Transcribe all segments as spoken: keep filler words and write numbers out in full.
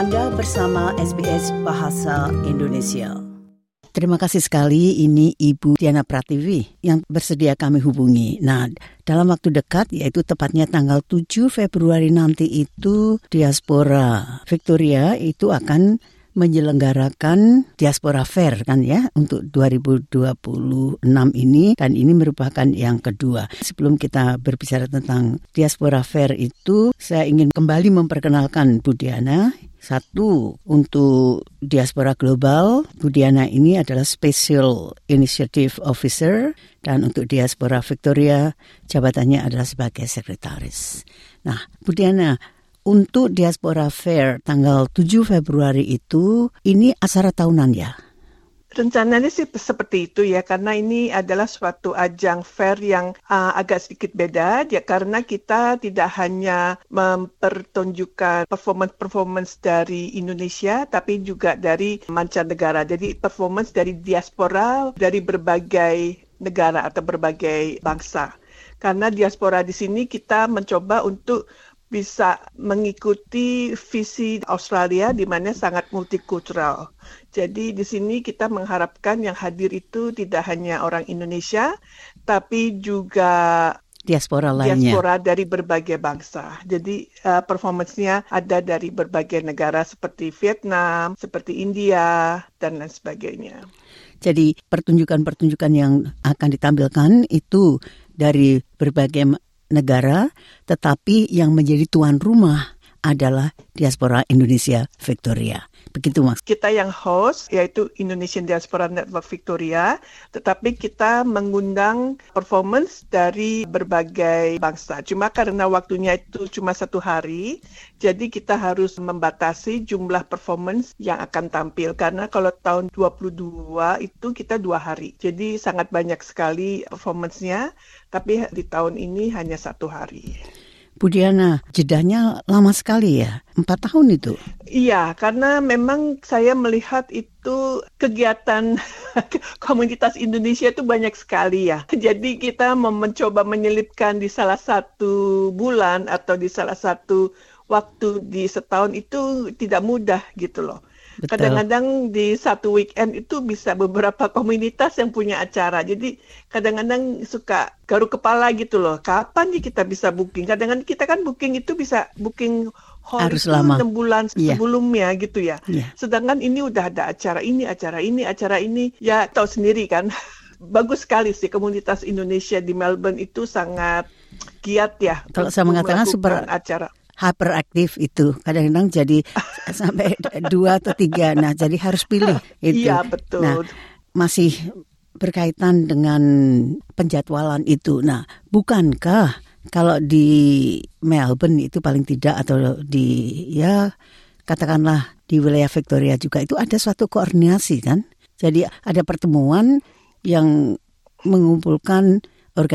Anda bersama S B S Bahasa Indonesia. Terima kasih sekali, ini Ibu Diana Pratiwi yang bersedia kami hubungi. Nah, dalam waktu dekat, yaitu tepatnya tanggal tujuh Februari nanti itu, Diaspora Victoria itu akan menyelenggarakan Diaspora Fair kan ya untuk dua ribu dua puluh enam ini, dan ini merupakan yang kedua. Sebelum kita berbicara tentang Diaspora Fair itu, saya ingin kembali memperkenalkan Bu Diana. Satu, untuk Diaspora Global, Bu Diana ini adalah Special Initiative Officer, dan untuk Diaspora Victoria, jabatannya adalah sebagai Sekretaris. Nah, Bu Diana, untuk Diaspora Fair tanggal tujuh Februari itu, ini acara tahunan ya? Rencananya sih seperti itu ya, karena ini adalah suatu ajang fair yang uh, agak sedikit beda, ya, karena kita tidak hanya mempertunjukkan performance-performance dari Indonesia, tapi juga dari mancanegara. Jadi performance dari diaspora dari berbagai negara atau berbagai bangsa. Karena diaspora di sini kita mencoba untuk bisa mengikuti visi Australia di mana sangat multikultural. Jadi di sini kita mengharapkan yang hadir itu tidak hanya orang Indonesia, tapi juga diaspora lainnya. Diaspora dari berbagai bangsa. Jadi uh, performance-nya ada dari berbagai negara seperti Vietnam, seperti India, dan lain sebagainya. Jadi pertunjukan-pertunjukan yang akan ditampilkan itu dari berbagai negara, tetapi yang menjadi tuan rumah adalah Diaspora Indonesia Victoria. Begitu, Mas? Kita yang host, yaitu Indonesian Diaspora Network Victoria, tetapi kita mengundang performance dari berbagai bangsa. Cuma karena waktunya itu cuma satu hari, jadi kita harus membatasi jumlah performance yang akan tampil. Karena kalau tahun dua puluh dua itu kita dua hari. Jadi sangat banyak sekali performance-nya, tapi di tahun ini hanya satu hari. Bu Diana, jedanya lama sekali ya, empat tahun itu? Iya, karena memang saya melihat itu kegiatan komunitas Indonesia itu banyak sekali ya. Jadi kita mencoba menyelipkan di salah satu bulan atau di salah satu waktu di setahun itu tidak mudah gitu loh. Betul. Kadang-kadang di satu weekend itu bisa beberapa komunitas yang punya acara. Jadi kadang-kadang suka garuk kepala gitu loh. Kapan nih kita bisa booking? Kadang-kadang kita kan booking itu bisa booking hall harus itu lama. enam bulan yeah. sebelumnya gitu ya. Yeah. Sedangkan ini udah ada acara ini, acara ini, acara ini. Ya tahu sendiri kan. Bagus sekali sih komunitas Indonesia di Melbourne itu sangat giat ya. Kalau saya mengatakan super acara. Hyperaktif itu kadang-kadang jadi sampai dua atau tiga. Nah, jadi harus pilih itu. Iya, betul. Nah, masih berkaitan dengan penjadwalan itu. Nah, bukankah kalau di Melbourne itu paling tidak atau di ya katakanlah di wilayah Victoria juga itu ada suatu koordinasi kan? Jadi ada pertemuan yang mengumpulkan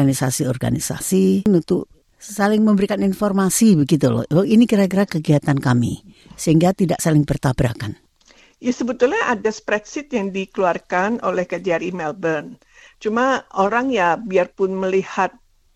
organisasi-organisasi untuk saling memberikan informasi begitu loh. Oh, ini kira-kira kegiatan kami sehingga tidak saling bertabrakan. Ya sebetulnya ada spreadsheet yang dikeluarkan oleh K J R I Melbourne. Cuma orang ya biarpun melihat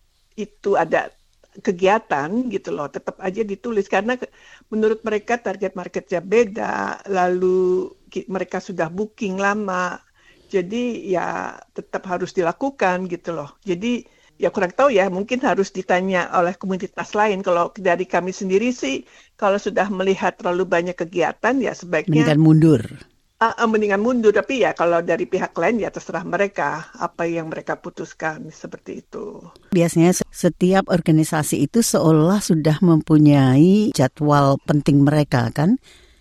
itu ada kegiatan gitu loh, tetap aja ditulis karena menurut mereka target marketnya beda, lalu mereka sudah booking lama. Jadi ya tetap harus dilakukan gitu loh. Jadi ya kurang tahu ya, mungkin harus ditanya oleh komunitas lain. Kalau dari kami sendiri sih, kalau sudah melihat terlalu banyak kegiatan, ya sebaiknya mendingan mundur. Uh, uh, mendingan mundur, tapi ya kalau dari pihak lain ya terserah mereka apa yang mereka putuskan seperti itu. Biasanya setiap organisasi itu seolah sudah mempunyai jadwal penting mereka kan,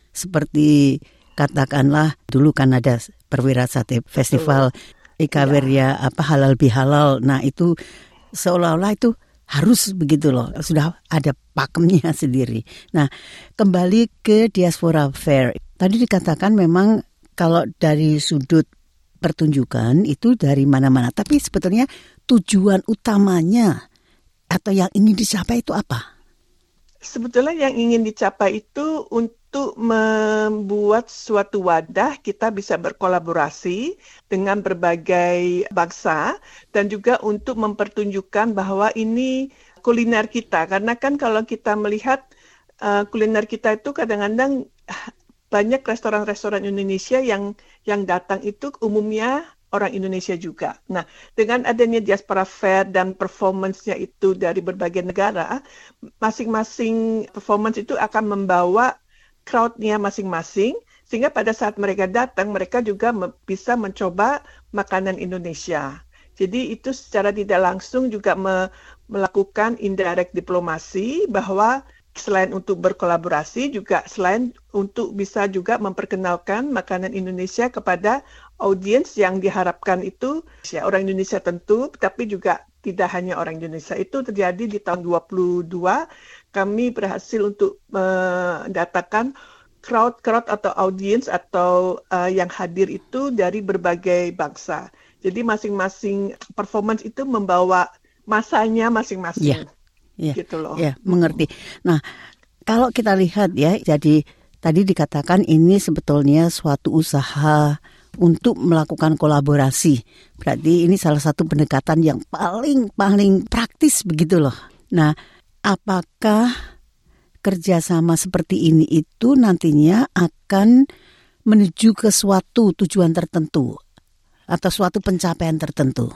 seperti katakanlah dulu kan ada Perwira Sate Festival, Ika Wirya ya. apa halal bihalal. Nah itu seolah-olah itu harus begitu loh, sudah ada pakemnya sendiri. Nah, kembali ke Diaspora Fair. Tadi dikatakan memang kalau dari sudut pertunjukan itu dari mana-mana. Tapi sebetulnya tujuan utamanya atau yang ingin dicapai itu apa? Sebetulnya yang ingin dicapai itu untuk membuat suatu wadah kita bisa berkolaborasi dengan berbagai bangsa dan juga untuk mempertunjukkan bahwa ini kuliner kita. Karena kan kalau kita melihat uh, kuliner kita itu kadang-kadang banyak restoran-restoran Indonesia yang yang datang itu umumnya orang Indonesia juga. Nah, dengan adanya Diaspora Fair dan performance-nya itu dari berbagai negara, masing-masing performance itu akan membawa crowd-nya masing-masing, sehingga pada saat mereka datang, mereka juga me- bisa mencoba makanan Indonesia. Jadi itu secara tidak langsung juga me- melakukan indirect diplomasi bahwa selain untuk berkolaborasi juga selain untuk bisa juga memperkenalkan makanan Indonesia kepada audiens yang diharapkan itu ya, orang Indonesia tentu, tapi juga tidak hanya orang Indonesia. Itu terjadi di tahun dua puluh dua, kami berhasil untuk mendatangkan crowd-crowd atau audiens atau uh, yang hadir itu dari berbagai bangsa. Jadi masing-masing performance itu membawa masanya masing-masing. Yeah. Ya, gitu loh. Ya, mengerti. Nah, kalau kita lihat ya, jadi tadi dikatakan ini sebetulnya suatu usaha untuk melakukan kolaborasi. Berarti ini salah satu pendekatan yang paling paling praktis begitu loh. Nah, apakah kerjasama seperti ini itu nantinya akan menuju ke suatu tujuan tertentu atau suatu pencapaian tertentu?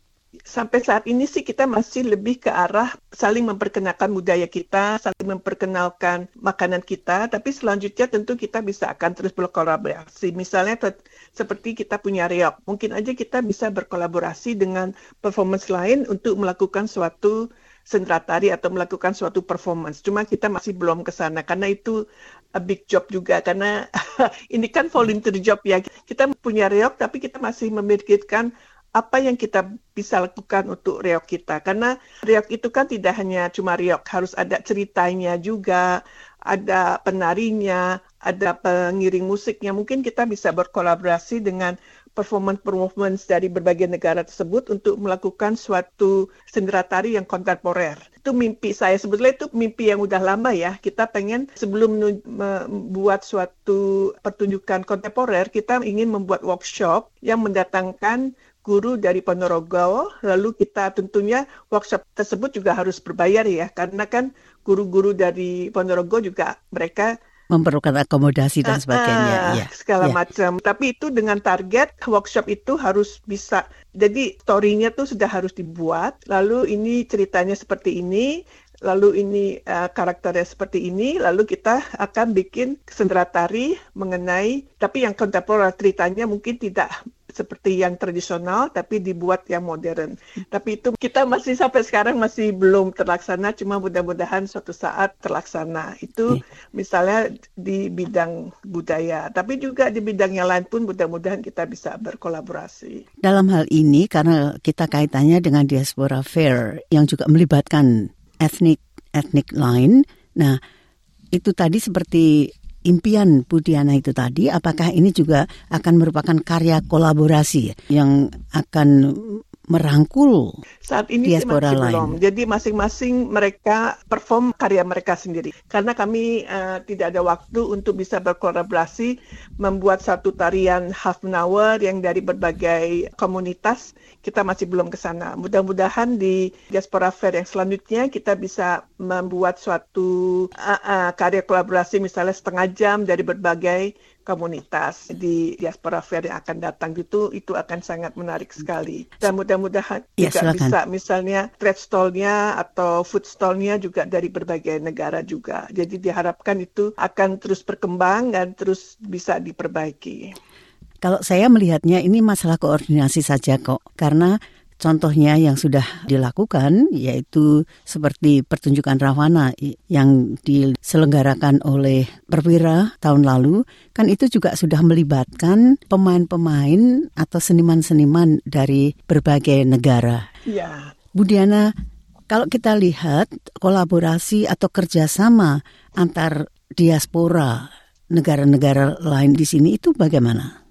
Sampai saat ini sih kita masih lebih ke arah saling memperkenalkan budaya kita, saling memperkenalkan makanan kita, tapi selanjutnya tentu kita bisa akan terus berkolaborasi. Misalnya te- seperti kita punya reok, mungkin aja kita bisa berkolaborasi dengan performance lain untuk melakukan suatu sendera tari atau melakukan suatu performance. Cuma kita masih belum ke sana karena itu a big job juga, karena ini kan volunteer job ya. Kita punya reok tapi kita masih memikirkan apa yang kita bisa lakukan untuk reok kita. Karena reok itu kan tidak hanya cuma reok, harus ada ceritanya juga, ada penarinya, ada pengiring musiknya. Mungkin kita bisa berkolaborasi dengan performance-performance dari berbagai negara tersebut untuk melakukan suatu sendera tari yang kontemporer. Itu mimpi saya, sebetulnya itu mimpi yang udah lama ya. Kita pengen sebelum membuat suatu pertunjukan kontemporer, kita ingin membuat workshop yang mendatangkan guru dari Ponorogo, lalu kita tentunya workshop tersebut juga harus berbayar ya, karena kan guru-guru dari Ponorogo juga mereka memerlukan akomodasi dan sebagainya. Uh, uh, ya, segala ya. macam. Tapi itu dengan target workshop itu harus bisa. Jadi story-nya tuh sudah harus dibuat. Lalu ini ceritanya seperti ini. Lalu ini uh, karakternya seperti ini. Lalu kita akan bikin sendera tari mengenai. Tapi yang kontemporer ceritanya mungkin tidak seperti yang tradisional, tapi dibuat yang modern. Tapi itu kita masih sampai sekarang masih belum terlaksana, cuma mudah-mudahan suatu saat terlaksana. Itu misalnya di bidang budaya, tapi juga di bidang yang lain pun mudah-mudahan kita bisa berkolaborasi. Dalam hal ini, karena kita kaitannya dengan Diaspora Fair yang juga melibatkan etnik-etnik lain, nah itu tadi seperti impian Bu Diana itu tadi, apakah ini juga akan merupakan karya kolaborasi yang akan merangkul saat ini sih masih lain. Belum. Jadi masing-masing mereka perform karya mereka sendiri. Karena kami uh, tidak ada waktu untuk bisa berkolaborasi membuat satu tarian half an hour yang dari berbagai komunitas, kita masih belum ke sana. Mudah-mudahan di Diaspora Fair yang selanjutnya kita bisa membuat suatu uh, uh, karya kolaborasi misalnya setengah jam dari berbagai komunitas di Diaspora Fair yang akan datang gitu, itu akan sangat menarik sekali. Dan mudah-mudahan ya, juga silakan. bisa misalnya trade stall-nya atau food stall-nya juga dari berbagai negara juga. Jadi diharapkan itu akan terus berkembang dan terus bisa diperbaiki. Kalau saya melihatnya ini masalah koordinasi saja kok, karena contohnya yang sudah dilakukan yaitu seperti pertunjukan Rawana yang diselenggarakan oleh Perwira tahun lalu, kan itu juga sudah melibatkan pemain-pemain atau seniman-seniman dari berbagai negara. Ya. Bu Diana, kalau kita lihat kolaborasi atau kerjasama antar diaspora negara-negara lain di sini itu bagaimana?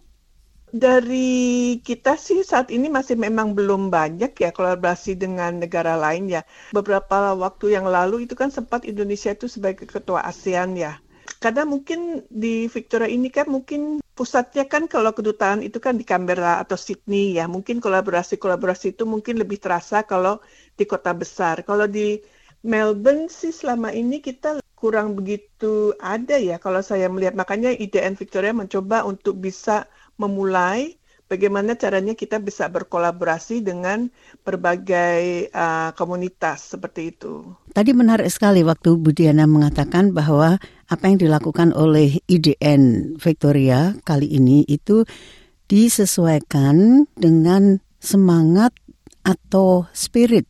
Dari kita sih saat ini masih memang belum banyak ya kolaborasi dengan negara lain ya. Beberapa waktu yang lalu itu kan sempat Indonesia itu sebagai ketua ASEAN ya. Karena mungkin di Victoria ini kan mungkin pusatnya kan kalau kedutaan itu kan di Canberra atau Sydney ya. Mungkin kolaborasi-kolaborasi itu mungkin lebih terasa kalau di kota besar. Kalau di Melbourne sih selama ini kita kurang begitu ada ya kalau saya melihat. Makanya I D N Victoria mencoba untuk bisa memulai bagaimana caranya kita bisa berkolaborasi dengan berbagai uh, komunitas seperti itu. Tadi menarik sekali waktu Bu Diana mengatakan bahwa apa yang dilakukan oleh I D N Victoria kali ini itu disesuaikan dengan semangat atau spirit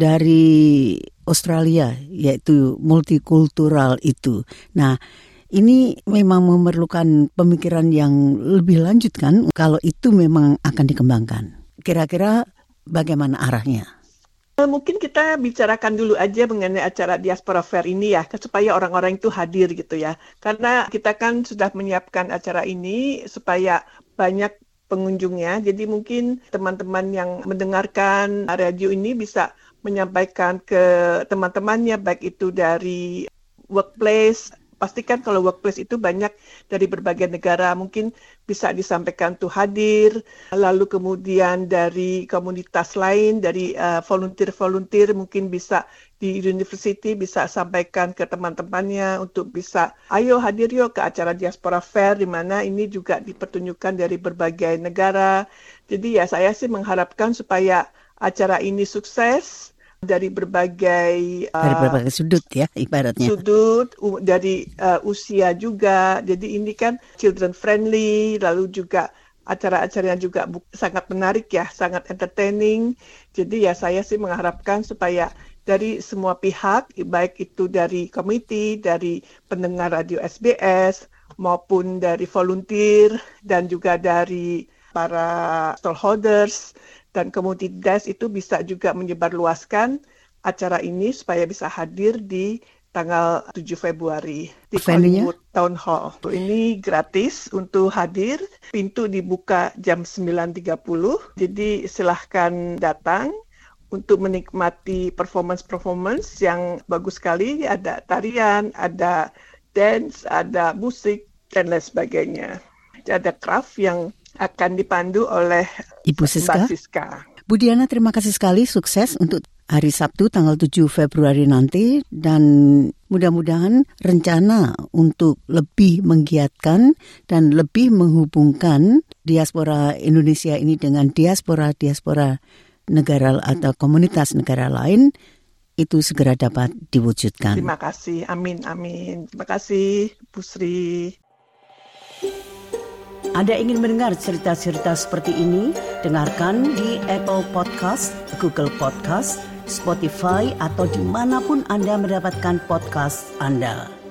dari Australia, yaitu multikultural itu. Nah, ini memang memerlukan pemikiran yang lebih lanjut kan kalau itu memang akan dikembangkan. Kira-kira bagaimana arahnya? Mungkin kita bicarakan dulu aja mengenai acara Diaspora Fair ini ya, supaya orang-orang itu hadir gitu ya. Karena kita kan sudah menyiapkan acara ini supaya banyak pengunjungnya. Jadi mungkin teman-teman yang mendengarkan radio ini bisa menyampaikan ke teman-temannya, baik itu dari workplace. Pastikan kalau workplace itu banyak dari berbagai negara, mungkin bisa disampaikan tuh hadir. Lalu kemudian dari komunitas lain, dari uh, volunteer-volunteer mungkin bisa di university bisa sampaikan ke teman-temannya untuk bisa, ayo hadir yuk ke acara Diaspora Fair, di mana ini juga dipertunjukkan dari berbagai negara. Jadi ya saya sih mengharapkan supaya acara ini sukses dari berbagai uh, dari berbagai sudut ya ibaratnya. Sudut uh, dari uh, usia juga. Jadi ini kan children friendly, lalu juga acara-acaranya juga bu- sangat menarik ya, sangat entertaining. Jadi ya saya sih mengharapkan supaya dari semua pihak, baik itu dari komite, dari pendengar radio S B S maupun dari volunteer dan juga dari para stakeholders dan komunitas itu bisa juga menyebarluaskan acara ini supaya bisa hadir di tanggal tujuh Februari di Collingwood Town Hall. Ini gratis untuk hadir, pintu dibuka jam sembilan tiga puluh, jadi silahkan datang untuk menikmati performance-performance yang bagus sekali. Ada tarian, ada dance, ada musik, dan lain sebagainya. Ada craft yang akan dipandu oleh Ibu Siska. Mbak Siska. Bu Diana, terima kasih sekali. Sukses untuk hari Sabtu tanggal tujuh Februari nanti. Dan mudah-mudahan rencana untuk lebih menggiatkan dan lebih menghubungkan diaspora Indonesia ini dengan diaspora-diaspora negara atau komunitas negara lain itu segera dapat diwujudkan. Terima kasih. Amin, amin. Terima kasih, Bu Sri. Anda ingin mendengar cerita-cerita seperti ini? Dengarkan di Apple Podcast, Google Podcast, Spotify, atau dimanapun Anda mendapatkan podcast Anda.